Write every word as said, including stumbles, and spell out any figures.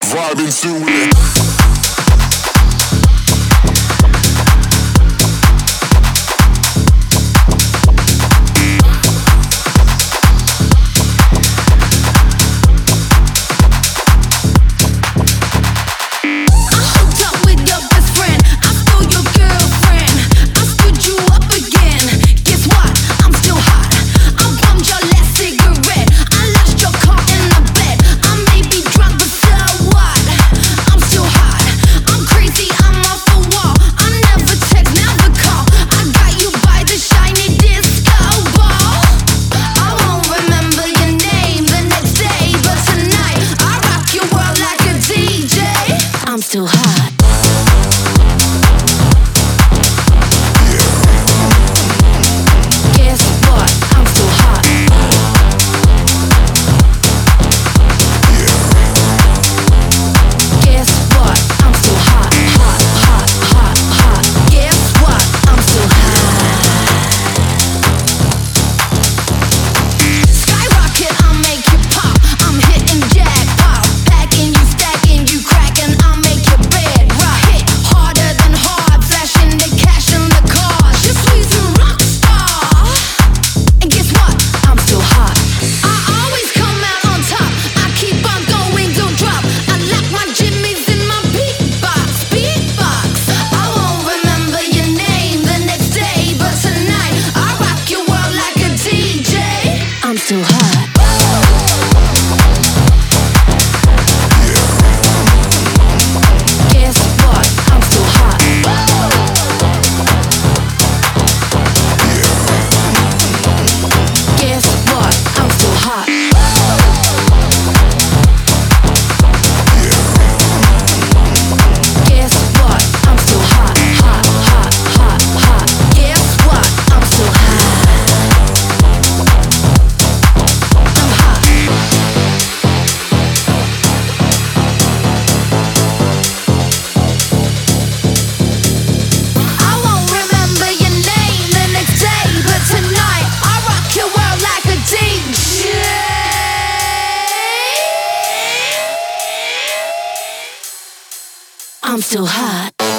vibing to it. Too hot. Guess what? I'm too hot. Guess what? I'm too hot, hot, hot, hot, hot. Guess what? I'm too hot. Skyrocket, I'll make you pop. I'm hitting jackpot, packing you, stacking you, cracking. I'll make your bed rock. Hit harder than hard, flashing the cash in the car. Je suis une rock star. And guess what? I'm still hot. I always come out on top. I keep on going, don't drop. I lock my jimmies in my beatbox, beatbox. I won't remember your name the next day, but tonight I rock your world like a D J. I'm still hot. Guess what? I'm still hot. Guess what? I'm still hot. Guess what? I'm still hot, hot, hot, hot, hot. Guess what? I'm still hot. I'm hot. I won't remember your name the next day, but tonight I rock your world like a D J. I'm still hot.